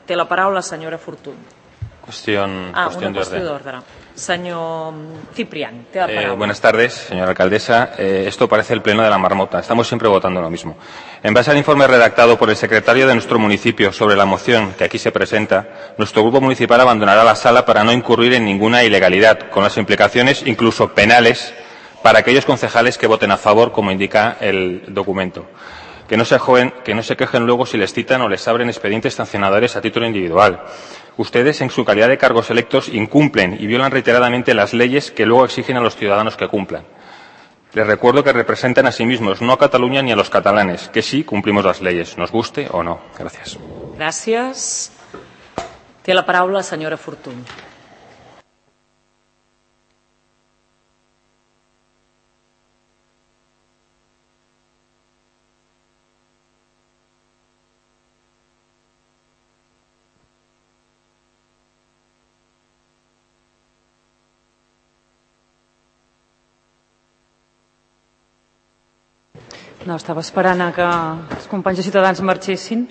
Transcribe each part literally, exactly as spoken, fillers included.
Té la paraula la senyora Fortuny. Cuestión, ah, cuestión una qüestió d'ordre. Señor Ciprián, té la paraula. Eh, buenas tardes, señora alcaldesa. Eh, esto parece el pleno de la marmota. Estamos siempre votando lo mismo. En base al informe redactado por el secretario de nuestro municipio sobre la moción que aquí se presenta, nuestro grupo municipal abandonará la sala para no incurrir en ninguna ilegalidad, con las implicaciones incluso penales para aquellos concejales que voten a favor, como indica el documento. Que no se, joven, que no se quejen luego si les citan o les abren expedientes sancionadores a título individual. Ustedes, en su calidad de cargos electos, incumplen y violan reiteradamente las leyes que luego exigen a los ciudadanos que cumplan. Les recuerdo que representan a sí mismos, no a Cataluña ni a los catalanes, que sí cumplimos las leyes, nos guste o no. Gracias. Gràcies. Té la paraula la senyora Fortuny. No, estava esperant a que els companys de Ciutadans marxessin.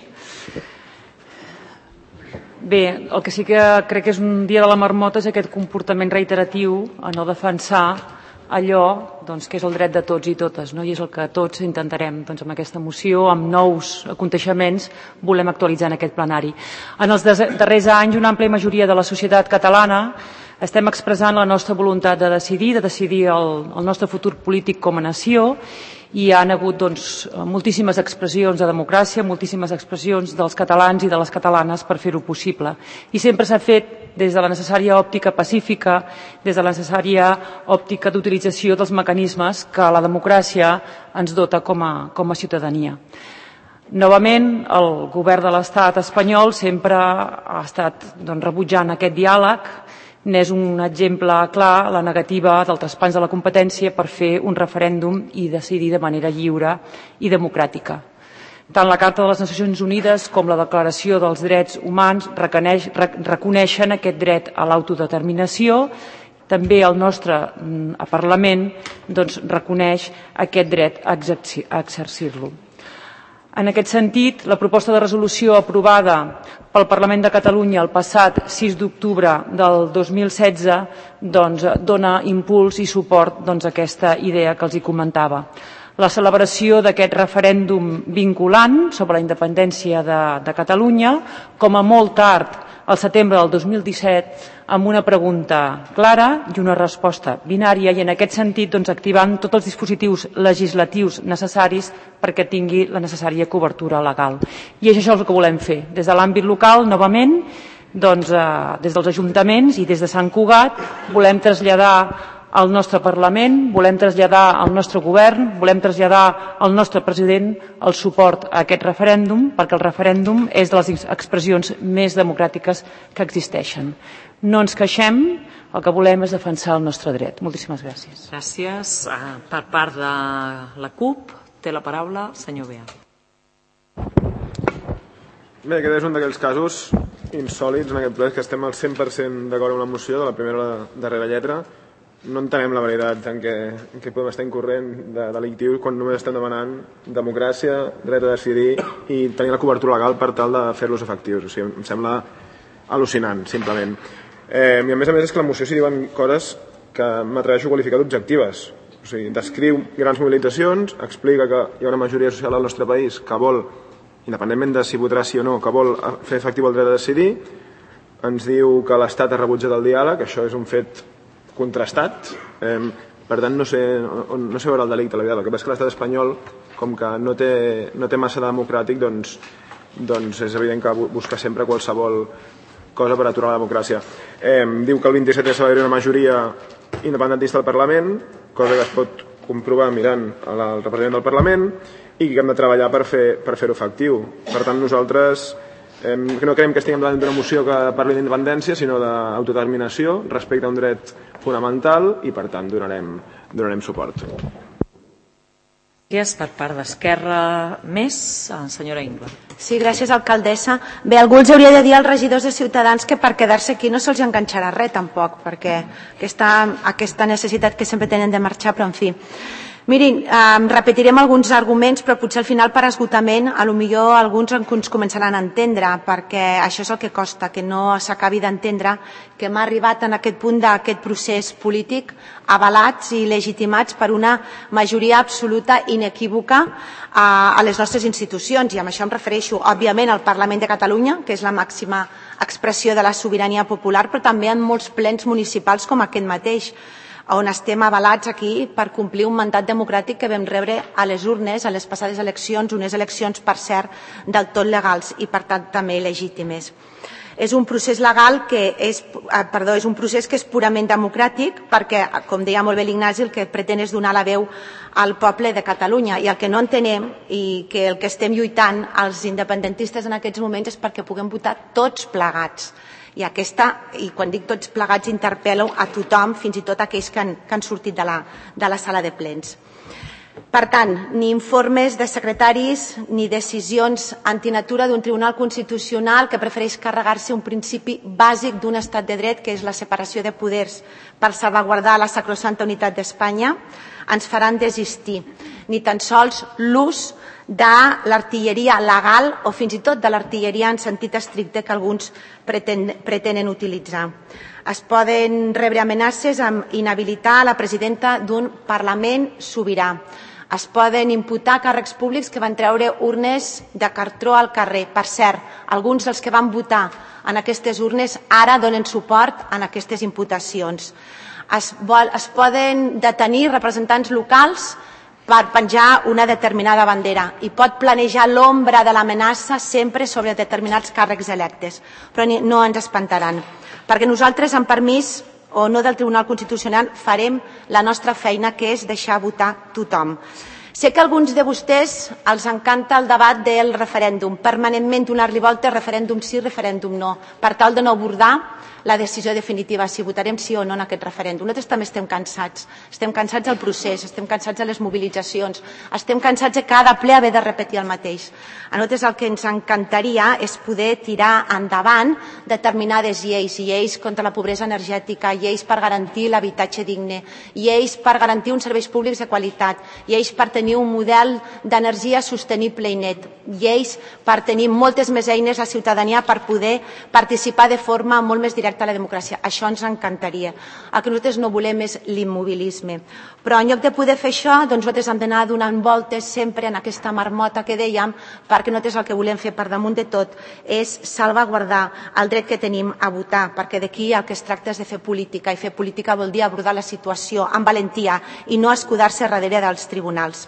Bé, el que sí que crec que és un dia de la marmota és aquest comportament reiteratiu a no defensar allò doncs, que és el dret de tots i totes, no? I és el que tots intentarem doncs, amb aquesta moció, amb nous aconteixements, volem actualitzar en aquest plenari. En els darrers anys, una àmplia majoria de la societat catalana estem expressant la nostra voluntat de decidir, de decidir el, el nostre futur polític com a nació, i hi ha hagut doncs, moltíssimes expressions de democràcia, moltíssimes expressions dels catalans i de les catalanes per fer-ho possible. I sempre s'ha fet des de la necessària òptica pacífica, des de la necessària òptica d'utilització dels mecanismes que la democràcia ens dota com a, com a ciutadania. Novament, el govern de l'estat espanyol sempre ha estat doncs, rebutjant aquest diàleg. N'és un exemple clar la negativa del traspàs de la competència per fer un referèndum i decidir de manera lliure i democràtica. Tant la Carta de les Nacions Unides com la Declaració dels Drets Humans reconeix, reconeixen aquest dret a l'autodeterminació. També el nostre Parlament doncs, reconeix aquest dret a exercir-lo. En aquest sentit, la proposta de resolució aprovada pel Parlament de Catalunya el passat sis d'octubre del dos mil setze doncs, dona impuls i suport doncs, a aquesta idea que els hi comentava. La celebració d'aquest referèndum vinculant sobre la independència de, de Catalunya, com a molt tard, al setembre del dos mil disset, amb una pregunta clara i una resposta binària, i en aquest sentit doncs, activant tots els dispositius legislatius necessaris perquè tingui la necessària cobertura legal. I és això el que volem fer. Des de l'àmbit local, novament, doncs, eh, des dels ajuntaments i des de Sant Cugat, volem traslladar al nostre Parlament, volem traslladar al nostre govern, volem traslladar al nostre president el suport a aquest referèndum, perquè el referèndum és de les expressions més democràtiques que existeixen. No ens queixem, el que volem és defensar el nostre dret. Moltíssimes gràcies. Gràcies. Per part de la CUP, té la paraula el senyor Bea. Bé, aquest és un d'aquells casos insòlits en aquest ple, que estem al cent per cent d'acord amb la moció, de la primera a la darrera lletra. No entenem la veritat en què, en què podem estar incorrent de delictius quan només estem demanant democràcia, dret a decidir i tenir la cobertura legal per tal de fer-los efectius. O sigui, em sembla al·lucinant, simplement. Eh, I a més a més és que la moció s'hi diuen coses que m'atreveixo a qualificar d'objectives. O sigui, descriu grans mobilitzacions, explica que hi ha una majoria social al nostre país que vol, independentment de si votarà sí o no, que vol fer efectiu el dret a decidir. Ens diu que l'Estat ha rebutjat el diàleg, això és un fet contrastat, eh, per tant no sé, no sé veure el delicte, la veritat. El que passa és que l'estat espanyol, com que no té, no té massa democràtic, doncs, doncs és evident que busca sempre qualsevol cosa per aturar la democràcia. Eh, diu que el vint-i-set s'ha d'haver una majoria independentista al Parlament, cosa que es pot comprovar mirant el representant del Parlament, i que hem de treballar per fer, per fer-ho efectiu. Per tant, nosaltres eh, no creiem que estiguem davant d'una moció que parli d'independència, sinó d'autodeterminació respecte a un dret fonamental, i per tant donarem, donarem suport. Gràcies. Per part d'Esquerra Més, senyora Ingla. Sí, gràcies, alcaldessa. Bé, algú els hauria de dir als regidors de Ciutadans que per quedar-se aquí no se'ls enganxarà res tampoc, perquè aquesta, aquesta necessitat que sempre tenen de marxar, però en fi. Mirin, eh, repetirem alguns arguments, però potser al final per esgotament, a lo millor alguns ens començaran a entendre, perquè això és el que costa, que no s'acabi d'entendre que hem arribat en aquest punt d'aquest procés polític avalats i legitimats per una majoria absoluta inequívoca a, a les nostres institucions, i amb això em refereixo, òbviament, al Parlament de Catalunya, que és la màxima expressió de la sobirania popular, però també en molts plens municipals com aquest mateix, on estem avalats aquí per complir un mandat democràtic que vam rebre a les urnes, a les passades eleccions, unes eleccions, per cert, del tot legals i, per tant, també legítimes. És un procés legal que és, perdó, és un procés que és purament democràtic perquè, com deia molt bé l'Ignasi, el que pretén és donar la veu al poble de Catalunya, i el que no entenem i que el que estem lluitant els independentistes en aquests moments és perquè puguem votar tots plegats. I, aquesta, i quan dic tots plegats interpel·lo a tothom, fins i tot aquells que han, que han sortit de la, de la sala de plens. Per tant, ni informes de secretaris ni decisions antinatura d'un Tribunal Constitucional que prefereix carregar-se un principi bàsic d'un estat de dret, que és la separació de poders, per salvaguardar la sacrosanta unitat d'Espanya, ens faran desistir. Ni tan sols l'ús de l'artilleria legal o fins i tot de l'artilleria en sentit estricte que alguns pretenen, pretenen utilitzar. Es poden rebre amenaces amb inhabilitar la presidenta d'un Parlament sobirà. Es poden imputar càrrecs públics que van treure urnes de cartró al carrer. Per cert, alguns dels que van votar en aquestes urnes ara donen suport en aquestes imputacions. Es, vol, es poden detenir representants locals per penjar una determinada bandera i pot planejar l'ombra de l'amenaça sempre sobre determinats càrrecs electes, però no ens espantaran, perquè nosaltres, amb permís o no del Tribunal Constitucional, farem la nostra feina, que és deixar votar tothom. Sé que a alguns de vostès els encanta el debat del referèndum, permanentment donar-li voltes, referèndum sí, referèndum no, per tal de no abordar la decisió definitiva, si votarem sí o no en aquest referèndum. Nosaltres també estem cansats, estem cansats del procés, estem cansats de les mobilitzacions, estem cansats de cada ple haver de repetir el mateix. A nosaltres el que ens encantaria és poder tirar endavant determinades lleis, lleis contra la pobresa energètica, lleis per garantir l'habitatge digne, lleis per garantir uns serveis públics de qualitat, lleis per tenir un model d'energia sostenible i net, lleis per tenir moltes més eines a la ciutadania per poder participar de forma molt més directa a la democràcia. Això ens encantaria. El que nosaltres no volem és l'immobilisme. Però en lloc de poder fer això, doncs nosaltres hem d'anar donant voltes sempre en aquesta marmota que dèiem, perquè nosaltres el que volem fer per damunt de tot és salvaguardar el dret que tenim a votar, perquè d'aquí el que es tracta és de fer política, i fer política vol dir abordar la situació amb valentia i no escudar-se darrere dels tribunals.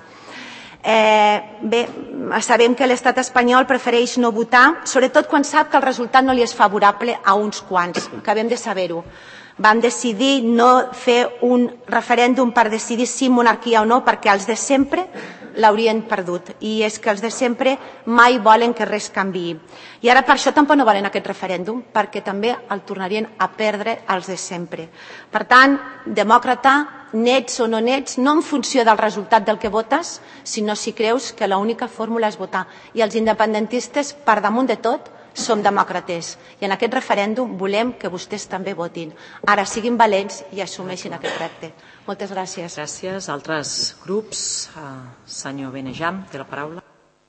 Eh, bé, sabem que l'estat espanyol prefereix no votar, sobretot quan sap que el resultat no li és favorable a uns quants. Acabem de saber-ho. Van decidir no fer un referèndum per decidir si monarquia o no, perquè els de sempre l'haurien perdut. I és que els de sempre mai volen que res canviï. I ara per això tampoc no volen aquest referèndum, perquè també el tornarien a perdre els de sempre. Per tant, demòcrata, nets o no nets, no en funció del resultat del que votes, sinó si creus que l'única fórmula és votar. I els independentistes, per damunt de tot, som demòcrates. I en aquest referèndum volem que vostès també votin. Ara siguin valents i assumeixin aquest repte. Moltes gràcies. Gràcies. Altres grups? Senyor Benejam, té la paraula.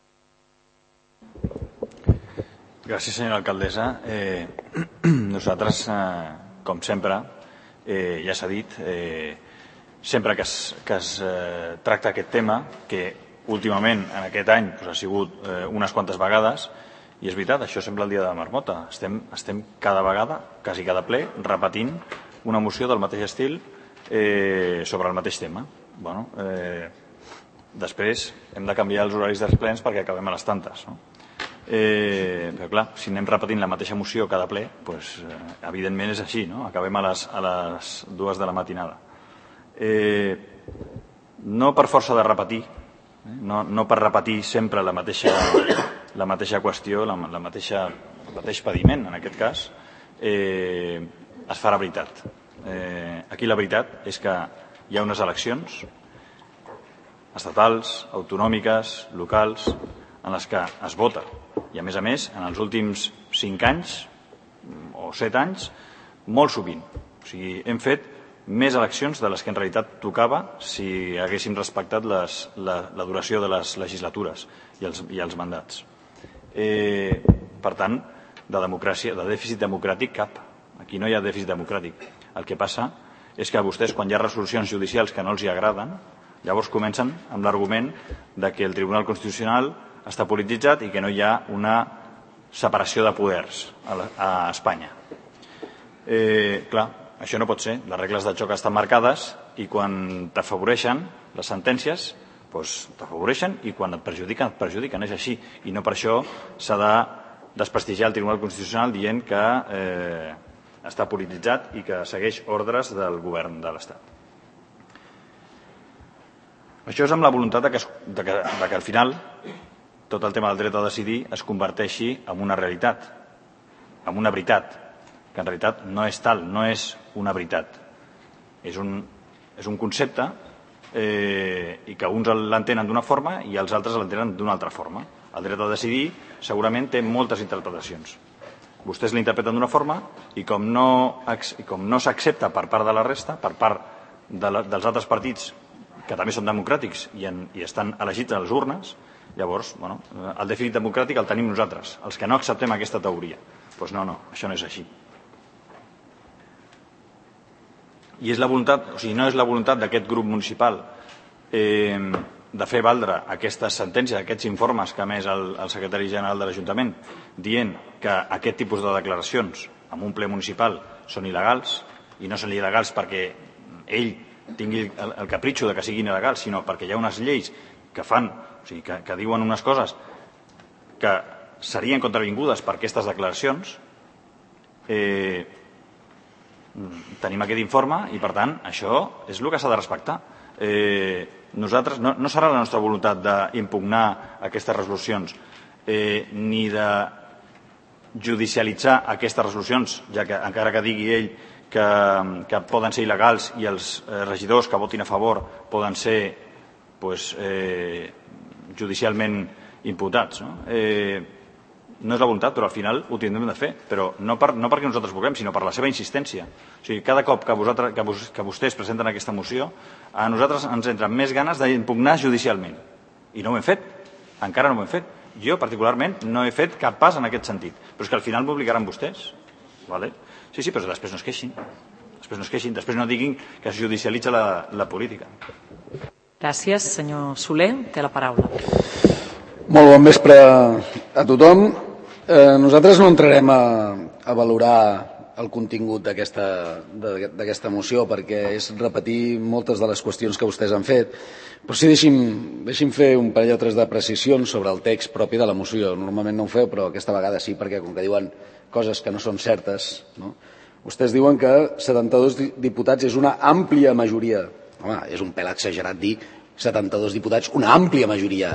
Gràcies, senyora alcaldessa. Eh, nosaltres, eh, com sempre, eh, ja s'ha dit, eh, sempre que es, que es eh, tracta aquest tema, que últimament en aquest any doncs, ha sigut eh, unes quantes vegades, i és veritat, això sembla el dia de la marmota. Estem, estem cada vegada, quasi cada ple, repetint una moció del mateix estil eh, sobre el mateix tema. Bueno, eh, després hem de canviar els horaris dels plens perquè acabem a les tantes. No? Eh, però clar, si anem repetint la mateixa moció cada ple, doncs, eh, evidentment és així, no? Acabem a les, a les dues de la matinada. Eh, no per força de repetir, eh? no, no per repetir sempre la mateixa, la mateixa qüestió, la, la mateixa, el mateix pediment, en aquest cas, eh, es farà veritat. Eh, aquí la veritat és que hi ha unes eleccions estatals, autonòmiques, locals, en les que es vota. I, a més a més, en els últims cinc anys o set anys, molt sovint. O sigui, hem fet més eleccions de les que en realitat tocava si haguéssim respectat les, la, la duració de les legislatures i els, i els mandats. Eh, per tant, de democràcia, de dèficit democràtic cap. Aquí no hi ha dèficit democràtic. El que passa és que vostès, quan hi ha resolucions judicials que no els hi agraden, llavors comencen amb l'argument de que el Tribunal Constitucional està polititzat i que no hi ha una separació de poders a, la, a Espanya. Eh, clar, això no pot ser. Les regles de joc estan marcades i quan t'afavoreixen les sentències, doncs t'afavoreixen i quan et perjudiquen, et perjudiquen. És així. I no per això s'ha de desprestigiar el Tribunal Constitucional dient que eh, està polititzat i que segueix ordres del govern de l'Estat. Això és amb la voluntat de que, de que, de que al final tot el tema del dret a decidir es converteixi en una realitat, en una veritat, que en realitat no és tal, no és una veritat. És un, és un concepte eh, i que uns l'entenen d'una forma i els altres l'entenen d'una altra forma. El dret a decidir segurament té moltes interpretacions. Vostès l'interpreten d'una forma i com no, i com no s'accepta per part de la resta, per part de la, dels altres partits que també són democràtics i, en, i estan elegits a les urnes, llavors, bueno, el dèficit democràtic el tenim nosaltres, els que no acceptem aquesta teoria. Doncs no, no, això no és així. I és la voluntat, o sigui, no és la voluntat d'aquest grup municipal eh, de fer valdre aquestes sentències, aquests informes que ha emès el, el secretari general de l'Ajuntament, dient que aquest tipus de declaracions en un ple municipal són il·legals, i no són il·legals perquè ell tingui el, el capritxo de que siguin il·legals, sinó perquè hi ha unes lleis que fan, o sigui, que, que diuen unes coses que serien contravingudes per aquestes declaracions. Eh, tenim aquest informe i, per tant, això és el que s'ha de respectar. Eh, nosaltres, no, no serà la nostra voluntat d'impugnar aquestes resolucions eh, ni de judicialitzar aquestes resolucions, ja que encara que digui ell que, que poden ser il·legals i els eh, regidors que votin a favor poden ser pues, eh, judicialment imputats. No? Eh, no és la voluntat, però al final ho tindrem de fer, però no, per, no perquè nosaltres vulguem, sinó per la seva insistència. O sigui, cada cop que, vosaltres, que, vos, que vostès presenten aquesta moció, a nosaltres ens entren més ganes d'impugnar judicialment. I no ho hem fet, encara no ho hem fet. Jo, particularment, no he fet cap pas en aquest sentit. Però és que al final m'obligaran vostès. Vale? Sí, sí, però després no es queixin. Després no es queixin, després no diguin que es judicialitza la, la política. Gràcies. Senyor Soler, té la paraula. Molt bon vespre a tothom. Eh, nosaltres no entrarem a, a valorar el contingut d'aquesta moció perquè és repetir moltes de les qüestions que vostès han fet, però sí deixi'm, deixi'm fer un parell o tres de precisions sobre el text propi de la moció. Normalment no ho feu, però aquesta vegada sí, perquè com que diuen coses que no són certes, no? Vostès diuen que setanta-dos diputats és una àmplia majoria. Home, és un pèl exagerat dir setanta-dos diputats, una àmplia majoria.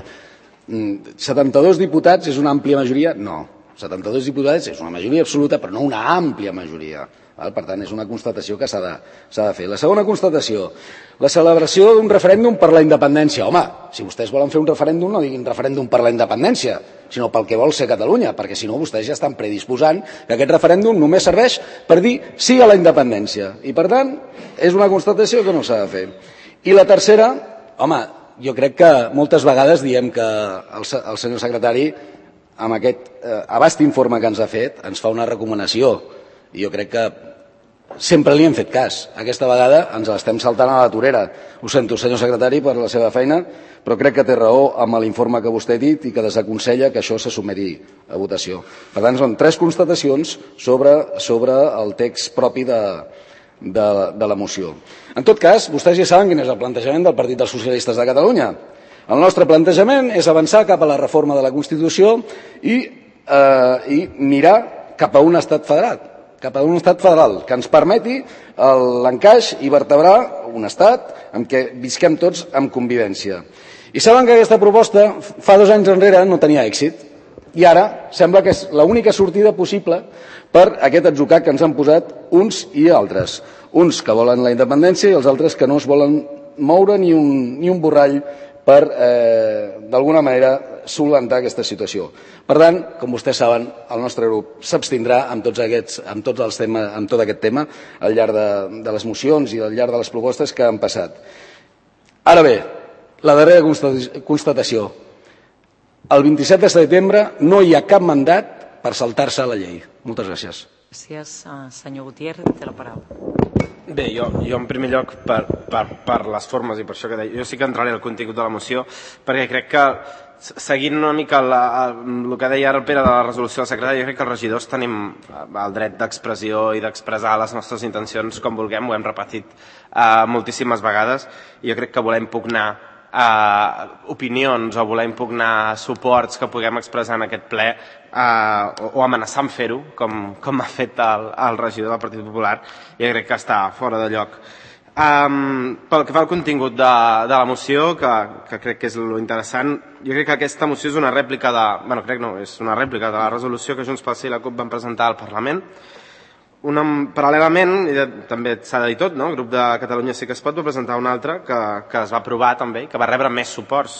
setanta-dos diputats és una àmplia majoria? No. setanta-dos diputats és una majoria absoluta, però no una àmplia majoria. Per tant, és una constatació que s'ha de, s'ha de fer. La segona constatació, la celebració d'un referèndum per la independència. Home, si vostès volen fer un referèndum, no diguin referèndum per la independència, sinó pel que vol ser Catalunya, perquè si no vostès ja estan predisposant que aquest referèndum només serveix per dir sí a la independència. I, per tant, és una constatació que no s'ha de fer. I la tercera, home, jo crec que moltes vegades diem que el, el senyor secretari, amb aquest eh, abast informe que ens ha fet, ens fa una recomanació. I jo crec que sempre li hem fet cas. Aquesta vegada ens l'estem saltant a la torera. Ho sento, senyor secretari, per la seva feina, però crec que té raó amb l'informe que vostè ha dit i que desaconsella que això se sotmeti a votació. Per tant, són tres constatacions sobre, sobre el text propi de, de, de la moció. En tot cas, vostès ja saben quin és el plantejament del Partit dels Socialistes de Catalunya. El nostre plantejament és avançar cap a la reforma de la Constitució i, eh, i mirar cap a un estat federat, cap a un estat federal que ens permeti l'encaix i vertebrar un estat en què visquem tots amb convivència. I saben que aquesta proposta fa dos anys enrere no tenia èxit i ara sembla que és l'única sortida possible per aquest atzucac que ens han posat uns i altres. Uns que volen la independència i els altres que no es volen moure ni un, ni un borrall per, eh, d'alguna manera, solucionar aquesta situació. Per tant, com vostès saben, el nostre grup s'abstindrà amb tots aquests, amb tots els temes, amb tot aquest tema al llarg de, de les mocions i al llarg de les propostes que han passat. Ara bé, la darrera constatació. El vint-i-set de setembre no hi ha cap mandat per saltar-se la llei. Moltes gràcies. Gràcies. Senyor Gutiérrez, té la paraula. Bé, jo, jo en primer lloc per, per, per les formes i per això que deia, jo sí que entraré al contingut de la moció perquè crec que seguint una mica la, el que deia ara el Pere de la resolució del secretari, jo crec que els regidors tenim el dret d'expressió i d'expressar les nostres intencions com vulguem, ho hem repetit uh, moltíssimes vegades i jo crec que volem impugnar uh, opinions o voler impugnar suports que puguem expressar en aquest ple uh, o, o amenaçar en fer-ho, com, com ha fet el, el regidor del Partit Popular, jo crec que està fora de lloc. Um, pel que fa al contingut de, de la moció, que, que crec que és lo interessant, jo crec que aquesta moció és una rèplica de, bueno, crec no, és una rèplica de la resolució que Junts pel Sí i la CUP van presentar al Parlament. Una, paral·lelament, i de, també s'ha de dir tot, no? El grup de Catalunya Sí que es pot va presentar una altra que, que es va aprovar també, que va rebre més suports,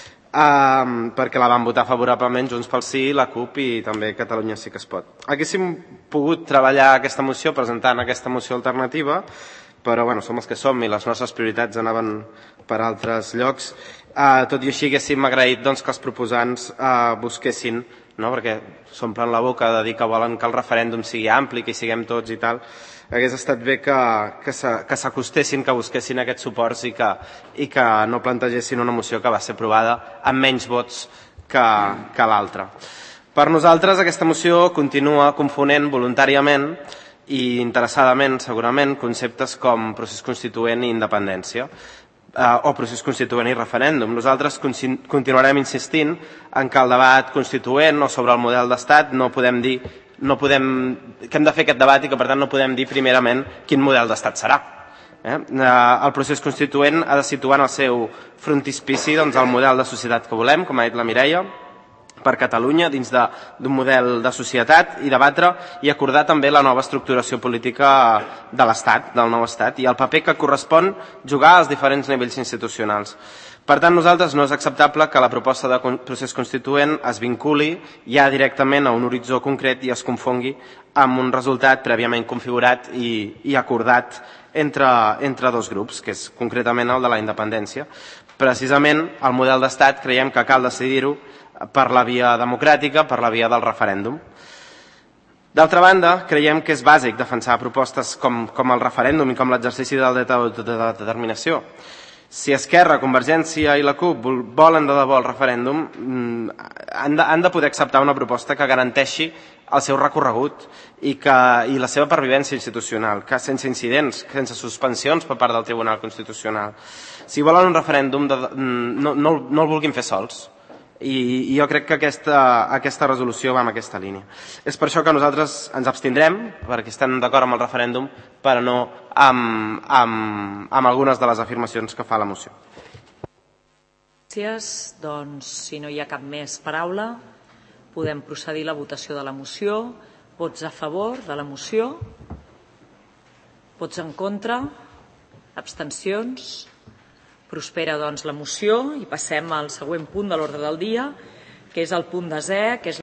um, perquè la van votar favorablement Junts pel Sí, la CUP i també Catalunya Sí que es pot. Haguéssim pogut treballar aquesta moció presentant aquesta moció alternativa, però bueno, som els que som i les nostres prioritats anaven per altres llocs. Uh, tot i així haguéssim agraït doncs, que els proposants uh, busquessin, no? Perquè s'omplen la boca de dir que volen que el referèndum sigui ampli, que hi siguem tots i tal, hagués estat bé que, que s'acostessin, que busquessin aquests suports i que, i que no plantegessin una moció que va ser aprovada amb menys vots que, que l'altra. Per nosaltres aquesta moció continua confonent voluntàriament i interessadament, segurament, conceptes com procés constituent i independència, eh, o procés constituent i referèndum. Nosaltres continuarem insistint en que el debat constituent o sobre el model d'estat no podem dir no podem, que hem de fer aquest debat i que per tant no podem dir primerament quin model d'estat serà. Eh? El procés constituent ha de situar en el seu frontispici doncs, el model de societat que volem, com ha dit la Mireia, per Catalunya dins d'un model de societat i debatre i acordar també la nova estructuració política de l'Estat, del nou Estat i el paper que correspon jugar als diferents nivells institucionals. Per tant, nosaltres no és acceptable que la proposta de procés constituent es vinculi ja directament a un horitzó concret i es confongui amb un resultat prèviament configurat i, i acordat entre, entre dos grups, que és concretament el de la independència. Precisament, el model d'Estat creiem que cal decidir-ho per la via democràtica, per la via del referèndum. D'altra banda, creiem que és bàsic defensar propostes com, com el referèndum i com l'exercici del dret a l'autodeterminació. Si Esquerra, Convergència i la CUP volen de debò el referèndum, han de, han de poder acceptar una proposta que garanteixi el seu recorregut i, que, i la seva pervivència institucional, que sense incidents, sense suspensions per part del Tribunal Constitucional. Si volen un referèndum, de, no, no, no el vulguin fer sols. I, i jo crec que aquesta, aquesta resolució va en aquesta línia. És per això que nosaltres ens abstindrem, perquè estem d'acord amb el referèndum, però no amb, amb, amb algunes de les afirmacions que fa la moció. Gràcies. Doncs, si no hi ha cap més paraula, podem procedir a la votació de la moció. Vots a favor de la moció? Vots en contra? Abstencions? Prospera, doncs, la moció i passem al següent punt de l'ordre del dia, que és el punt desè, que és